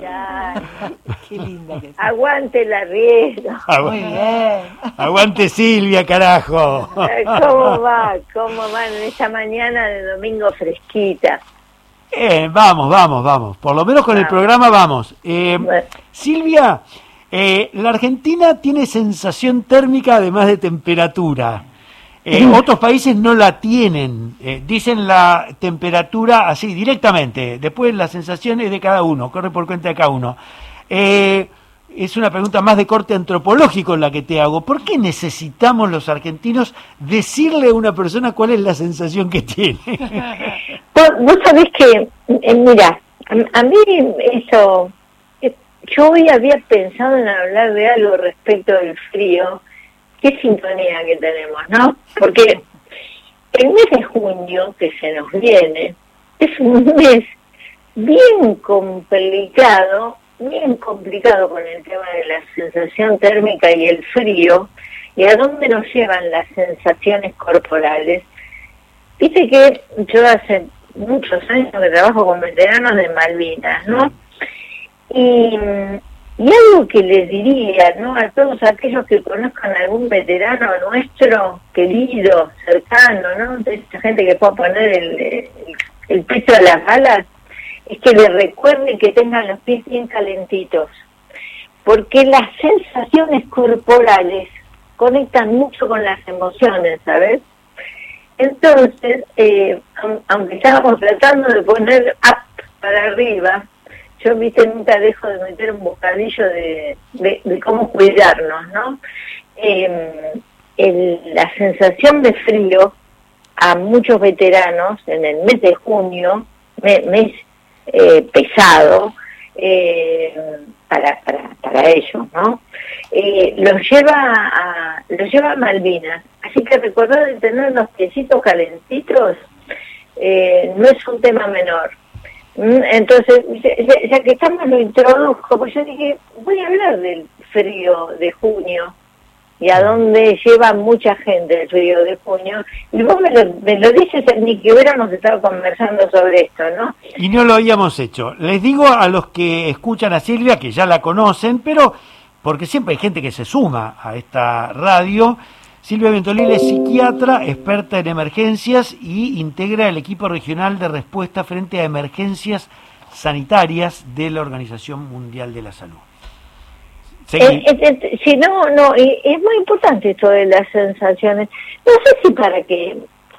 Ya, Qué linda que es. aguante la riesgo. Muy bien. Aguante Silvia, carajo. ¿Cómo va? ¿Cómo va en esta mañana de domingo fresquita? Vamos. Por lo menos con el programa vamos. Bueno. Silvia, la Argentina tiene sensación térmica además de temperatura. Otros países no la tienen. Dicen la temperatura así, directamente. Después la sensación es de cada uno, corre por cuenta de cada uno. Es una pregunta más de corte antropológico la que te hago. ¿Por qué necesitamos los argentinos decirle a una persona cuál es la sensación que tiene? Vos sabés que, mira, a mí eso, yo hoy había pensado en hablar de algo respecto del frío. Qué sintonía que tenemos, ¿no? Porque el mes de junio que se nos viene es un mes bien complicado con el tema de la sensación térmica y el frío, y a dónde nos llevan las sensaciones corporales. Viste que yo hace muchos años que trabajo con veteranos de Malvinas, ¿no? Y algo que les diría, ¿no?, a todos aquellos que conozcan algún veterano nuestro, querido, cercano, ¿no?, de esta gente que pueda poner el pecho a las balas, es que les recuerden que tengan los pies bien calentitos, porque las sensaciones corporales conectan mucho con las emociones, ¿sabes? Entonces, aunque estábamos tratando de poner up para arriba, yo, viste, nunca dejo de meter un bocadillo de cómo cuidarnos, ¿no? La sensación de frío a muchos veteranos en el mes de junio, mes pesado para ellos, ¿no? Los lleva a Malvinas. Así que recordar de tener los piecitos calentitos no es un tema menor. Entonces, ya que estamos, lo introduzco, pues yo dije, voy a hablar del frío de junio y a dónde lleva mucha gente el frío de junio, y vos me lo dices, ni que hubiéramos estado conversando sobre esto, ¿no? Y no lo habíamos hecho. Les digo a los que escuchan a Silvia, que ya la conocen, pero porque siempre hay gente que se suma a esta radio. Silvia Ventolil es psiquiatra, experta en emergencias y integra el equipo regional de respuesta frente a emergencias sanitarias de la Organización Mundial de la Salud. Sí, no, es muy importante esto de las sensaciones. No sé si para que...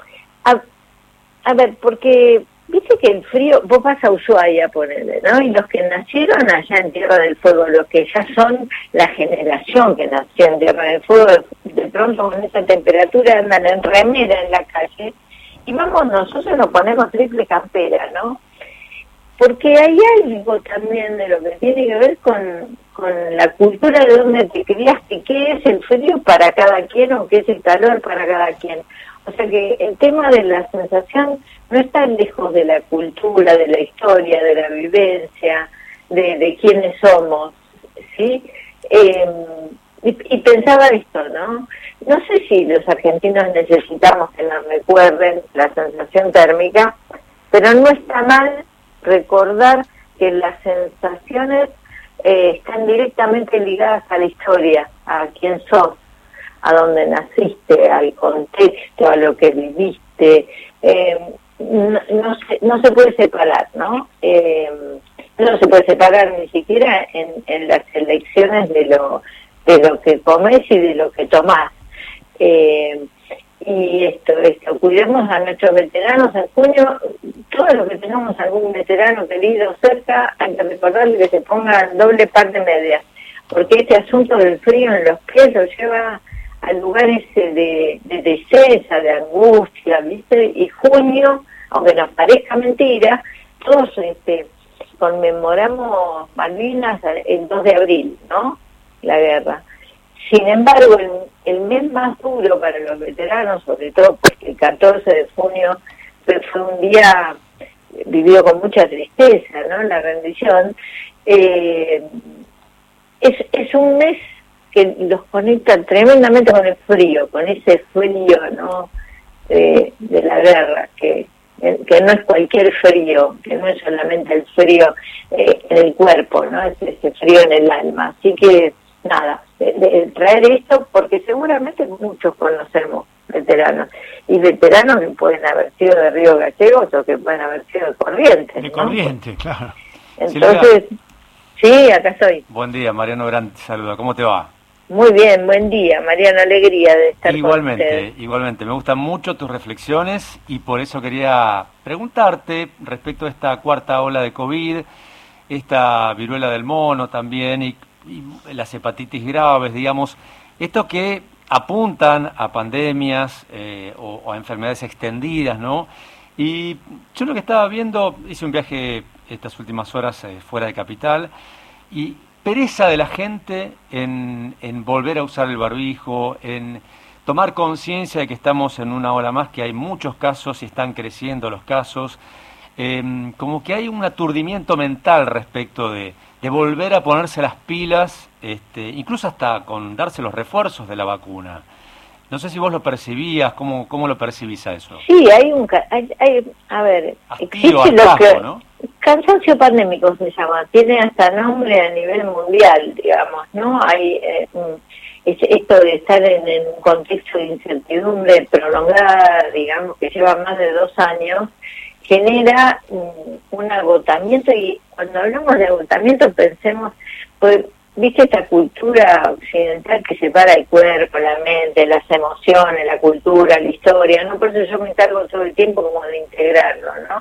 A ver, porque viste que el frío, vos vas a Ushuaia, ponele, ¿no? Y los que nacieron allá en Tierra del Fuego, los que ya son la generación que nació en Tierra del Fuego, de pronto con esa temperatura andan en remera en la calle, y vamos, nosotros nos ponemos triple campera, ¿no? Porque hay algo también de lo que tiene que ver con la cultura de donde te criaste, qué es el frío para cada quien o qué es el calor para cada quien. O sea que el tema de la sensación no está lejos de la cultura, de la historia, de la vivencia, de quiénes somos, ¿sí? Y pensaba esto, ¿no? No sé si los argentinos necesitamos que nos recuerden la sensación térmica, pero no está mal recordar que las sensaciones están directamente ligadas a la historia, a quién sos, a dónde naciste, al contexto, a lo que viviste. No se puede separar, ¿no? No se puede separar ni siquiera en las elecciones de lo que comes y de lo que tomás. Y esto, cuidemos a nuestros veteranos. En junio, todos los que tengamos algún veterano querido cerca, hay que recordarle que se ponga doble par de medias, porque este asunto del frío en los pies lo lleva a lugares de tristeza, de angustia, ¿viste? Y junio, aunque nos parezca mentira, todos conmemoramos Malvinas el 2 de abril, ¿no? La guerra. Sin embargo, el mes más duro para los veteranos, sobre todo porque el 14 de junio fue un día vivido con mucha tristeza, ¿no? La rendición. Es un mes que los conecta tremendamente con el frío, con ese frío, ¿no? De la guerra, que que no es cualquier frío, que no es solamente el frío en el cuerpo, ¿no? Es ese frío en el alma. Así que, nada, de traer esto, porque seguramente muchos conocemos veteranos, y veteranos que pueden haber sido de Río Gallegos o que pueden haber sido de Corrientes, De ¿no? Corrientes, claro. Entonces, sí, acá estoy. Buen día, Mariano Brandt, saluda. ¿Cómo te va? Muy bien, buen día, Mariana, alegría de estar con ustedes. Igualmente. Me gustan mucho tus reflexiones y por eso quería preguntarte respecto a esta cuarta ola de COVID, esta viruela del mono también y las hepatitis graves, digamos, esto que apuntan a pandemias o a enfermedades extendidas, ¿no? Y yo lo que estaba viendo, hice un viaje estas últimas horas fuera de Capital y pereza de la gente en volver a usar el barbijo, en tomar conciencia de que estamos en una ola más, que hay muchos casos y están creciendo los casos, como que hay un aturdimiento mental respecto de volver a ponerse las pilas, incluso hasta con darse los refuerzos de la vacuna. No sé si vos lo percibías, ¿cómo lo percibís a eso? Sí, a ver, existe lo que... ¿no? Cansancio pandémico se llama, tiene hasta nombre a nivel mundial, digamos, ¿no? Hay esto de estar en un contexto de incertidumbre prolongada, digamos, que lleva más de 2 años, genera un agotamiento, y cuando hablamos de agotamiento pensemos, pues, viste esta cultura occidental que separa el cuerpo, la mente, las emociones, la cultura, la historia, ¿no? Por eso yo me encargo todo el tiempo como de integrarlo, ¿no?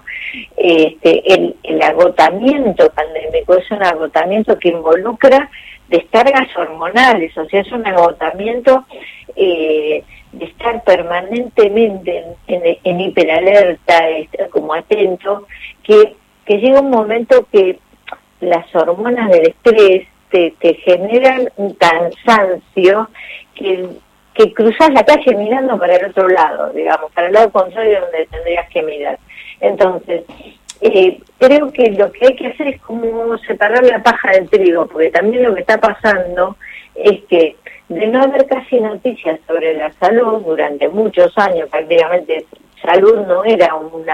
El agotamiento pandémico es un agotamiento que involucra descargas hormonales, o sea, es un agotamiento de estar permanentemente en hiperalerta, como atento, que llega un momento que las hormonas del estrés te generan un cansancio que cruzas la calle mirando para el otro lado, digamos, para el lado contrario donde tendrías que mirar. Entonces, creo que lo que hay que hacer es como separar la paja del trigo, porque también lo que está pasando es que de no haber casi noticias sobre la salud durante muchos años, prácticamente salud no era un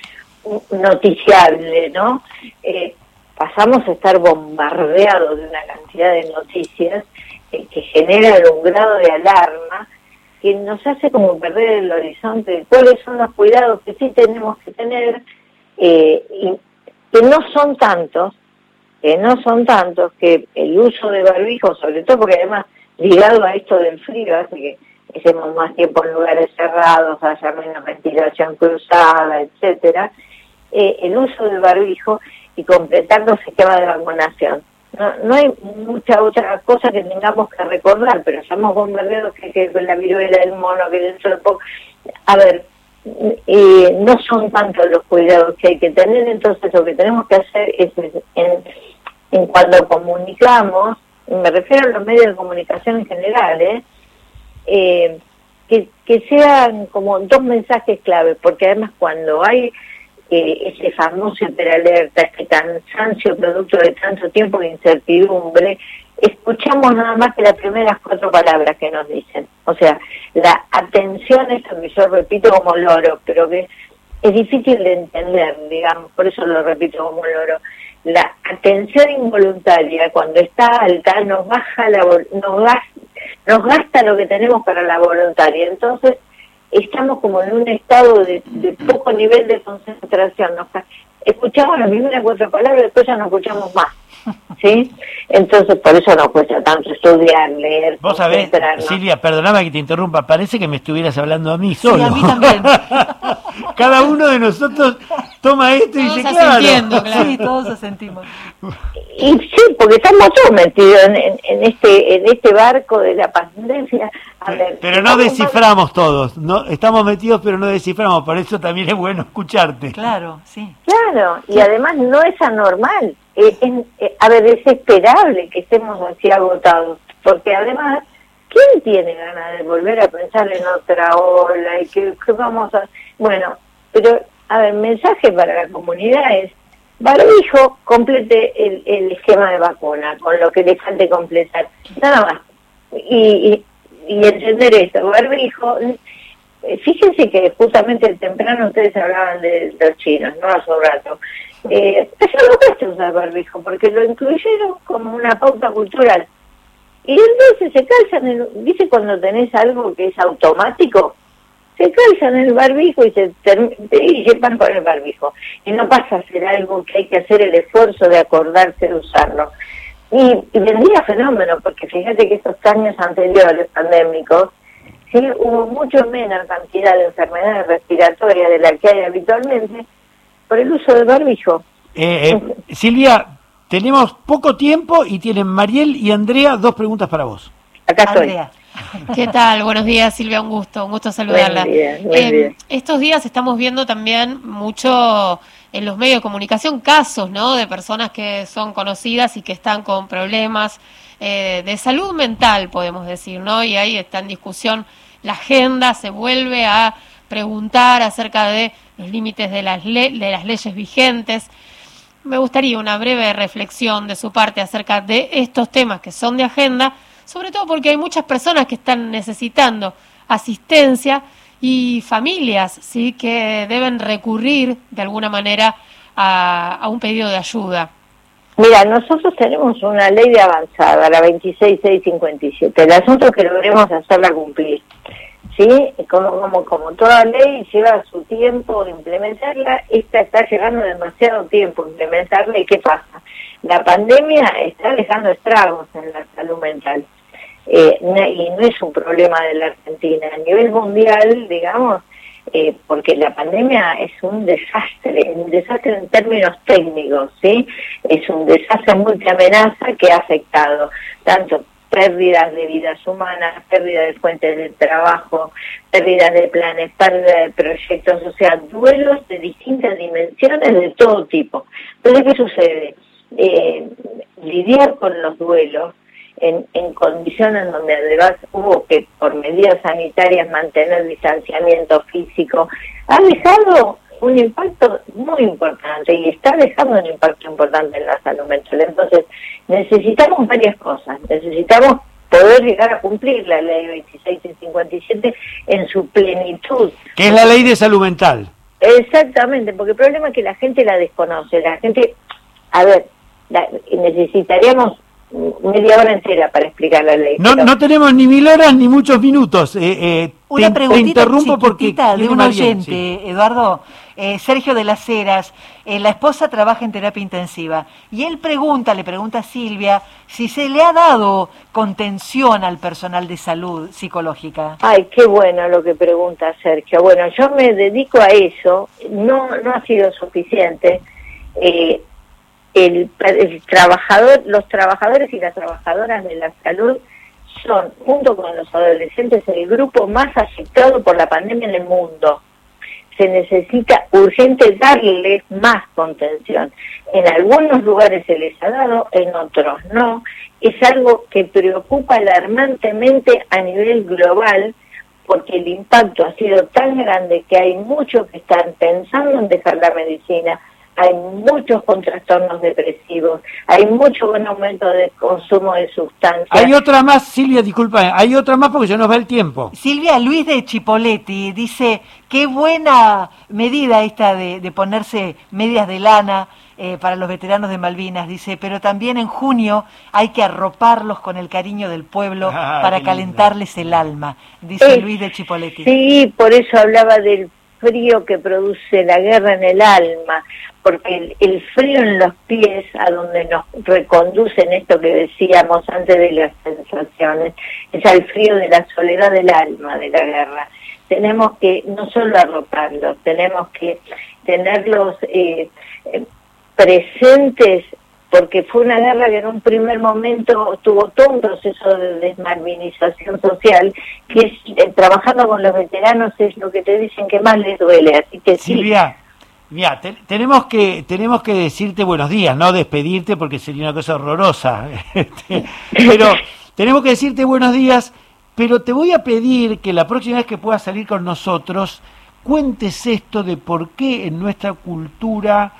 noticiable, ¿no? Pasamos a estar bombardeados de una cantidad de noticias que generan un grado de alarma que nos hace como perder el horizonte de cuáles son los cuidados que sí tenemos que tener, y que no son tantos, que el uso de barbijo, sobre todo porque además ligado a esto del frío, hace que estemos más tiempo en lugares cerrados, haya menos ventilación cruzada, etcétera, el uso del barbijo y completar los sistemas de vacunación. No hay mucha otra cosa que tengamos que recordar, pero estamos bombardeados que con la viruela del mono, que dentro de poco... A ver, no son tantos los cuidados que hay que tener, entonces lo que tenemos que hacer es, en cuando comunicamos, me refiero a los medios de comunicación en general, que sean como 2 mensajes claves, porque además cuando hay ese famoso hiperalerta, este cansancio producto de tanto tiempo de incertidumbre, escuchamos nada más que las primeras 4 palabras que nos dicen. O sea, la atención, esto que yo repito como loro, pero que es difícil de entender, digamos, por eso lo repito como loro. La atención involuntaria, cuando está alta, nos gasta lo que tenemos para la voluntaria. Entonces, estamos como en un estado de poco nivel de concentración. Escuchamos las primeras 4 palabras, después ya no escuchamos más, ¿sí? Entonces, por eso nos cuesta tanto estudiar, leer, vos sabés, Silvia, perdóname que te interrumpa, parece que me estuvieras hablando a mí solo. Sí, a mí también. Cada uno de nosotros toma esto y dice, claro. Sí, todos asentimos. Y sí, porque estamos todos metidos en este barco de la pandemia. Pero no desciframos todos, no estamos metidos pero no desciframos, por eso también es bueno escucharte. Claro, sí. Claro, y además no es anormal, es esperable que estemos así agotados, porque además, ¿quién tiene ganas de volver a pensar en otra ola y que vamos a...? Bueno, pero, mensaje para la comunidad es, barbijo, complete el esquema de vacuna, con lo que le falte completar, nada más. Y entender esto, barbijo, fíjense que justamente temprano ustedes hablaban de los chinos, ¿no? Hace un rato. Eso no cuesta usar barbijo, porque lo incluyeron como una pauta cultural. Y entonces se calzan, ¿viste cuando tenés algo que es automático? Se calzan el barbijo y se van con el barbijo. Y no pasa a ser algo que hay que hacer el esfuerzo de acordarse de usarlo. Y vendría fenómeno, porque fíjate que estos años anteriores, pandémicos, sí hubo mucho menos cantidad de enfermedades respiratorias de la que hay habitualmente por el uso del barbijo. Silvia, tenemos poco tiempo y tienen Mariel y Andrea 2 preguntas para vos. Acá estoy. Andrea. ¿Qué tal? Buenos días, Silvia, un gusto saludarla. Buen día. Estos días estamos viendo también mucho en los medios de comunicación casos, ¿no?, de personas que son conocidas y que están con problemas de salud mental, podemos decir, ¿no? Y ahí está en discusión la agenda, se vuelve a preguntar acerca de los límites de las leyes vigentes. Me gustaría una breve reflexión de su parte acerca de estos temas que son de agenda, sobre todo porque hay muchas personas que están necesitando asistencia y familias, sí, que deben recurrir de alguna manera a un pedido de ayuda. Mira, nosotros tenemos una ley de avanzada, la 26657. El asunto es que logremos hacerla cumplir, ¿sí? Como toda ley lleva su tiempo de implementarla, esta está llevando demasiado tiempo implementarla. ¿Y qué pasa? La pandemia está dejando estragos en la salud mental. Y no es un problema de la Argentina, a nivel mundial, digamos, porque la pandemia es un desastre en términos técnicos, ¿sí? Es un desastre multiamenaza que ha afectado tanto pérdidas de vidas humanas, pérdidas de fuentes de trabajo, pérdidas de planes, pérdidas de proyectos, o sea, duelos de distintas dimensiones de todo tipo. Entonces, ¿qué sucede? Lidiar con los duelos en condiciones donde además hubo que por medidas sanitarias mantener distanciamiento físico, ha dejado un impacto muy importante y está dejando un impacto importante en la salud mental. Entonces necesitamos varias cosas, necesitamos poder llegar a cumplir la ley 26657 en su plenitud. Que es la ley de salud mental. Exactamente, porque el problema es que la gente la desconoce, la gente, necesitaríamos media hora entera para explicar la ley. No tenemos ni 1000 horas ni muchos minutos. Una preguntita te interrumpo porque de un Mariel, oyente, sí. Eduardo, Sergio de las Heras, la esposa trabaja en terapia intensiva y él le pregunta a Silvia si se le ha dado contención al personal de salud psicológica. Ay, qué bueno lo que pregunta Sergio. Bueno, yo me dedico a eso, no ha sido suficiente. Los trabajadores y las trabajadoras de la salud son, junto con los adolescentes, el grupo más afectado por la pandemia en el mundo. Se necesita urgente darles más contención. En algunos lugares se les ha dado, en otros no. Es algo que preocupa alarmantemente a nivel global, porque el impacto ha sido tan grande que hay muchos que están pensando en dejar la medicina. Hay muchos con trastornos depresivos, hay mucho con aumento de consumo de sustancias. Hay otra más, Silvia, disculpa, hay otra más porque se nos va el tiempo. Silvia, Luis de Chipoleti dice, qué buena medida esta de ponerse medias de lana para los veteranos de Malvinas, dice, pero también en junio hay que arroparlos con el cariño del pueblo para calentarles el alma, dice Luis de Chipoleti. Sí, por eso hablaba del frío que produce la guerra en el alma, porque el frío en los pies, a donde nos reconducen esto que decíamos antes de las sensaciones, es al frío de la soledad del alma de la guerra. Tenemos que no solo arroparlos, tenemos que tenerlos presentes, porque fue una guerra que en un primer momento tuvo todo un proceso de desmalvinización social, que es, trabajando con los veteranos es lo que te dicen que más les duele, así que Silvia, mira, tenemos que decirte buenos días, no despedirte porque sería una cosa horrorosa, pero tenemos que decirte buenos días, pero te voy a pedir que la próxima vez que puedas salir con nosotros, cuentes esto de por qué en nuestra cultura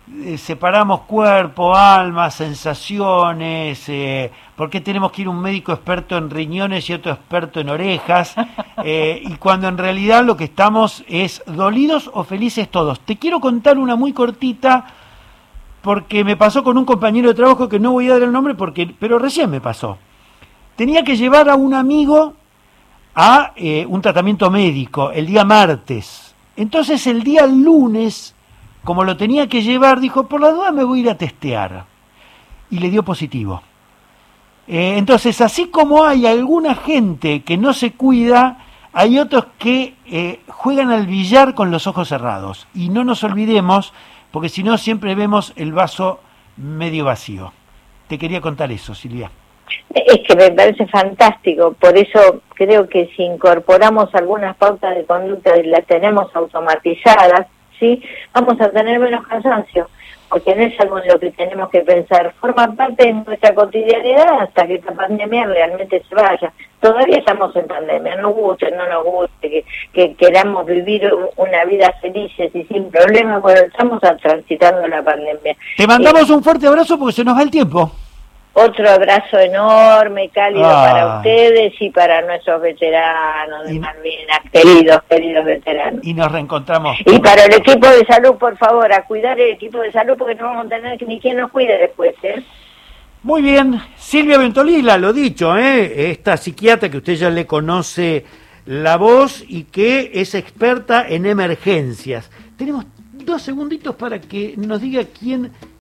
separamos cuerpo, alma, sensaciones, por qué tenemos que ir a un médico experto en riñones y otro experto en orejas, y cuando en realidad lo que estamos es dolidos o felices todos. Te quiero contar una muy cortita, porque me pasó con un compañero de trabajo que no voy a dar el nombre, pero recién me pasó. Tenía que llevar a un amigo a un tratamiento médico el día martes. Entonces el día lunes, como lo tenía que llevar, dijo, por la duda me voy a ir a testear. Y le dio positivo. Entonces, así como hay alguna gente que no se cuida, hay otros que juegan al billar con los ojos cerrados. Y no nos olvidemos, porque si no siempre vemos el vaso medio vacío. Te quería contar eso, Silvia. Es que me parece fantástico, por eso creo que si incorporamos algunas pautas de conducta y las tenemos automatizadas, ¿sí? Vamos a tener menos cansancio, porque no es algo en lo que tenemos que pensar, forma parte de nuestra cotidianidad hasta que esta pandemia realmente se vaya. Todavía estamos en pandemia, nos guste, no nos guste, que queramos vivir una vida felices y sin problemas, bueno, estamos transitando la pandemia. Te mandamos un fuerte abrazo porque se nos va el tiempo. Otro abrazo enorme, cálido para ustedes y para nuestros veteranos de Malvinas, queridos veteranos. Y nos reencontramos. Y para el equipo de salud, por favor, a cuidar el equipo de salud porque no vamos a tener ni quien nos cuide después, ¿eh? Muy bien, Silvia Ventolila, lo dicho, esta psiquiatra que usted ya le conoce la voz y que es experta en emergencias. Tenemos 2 segunditos para que nos diga quién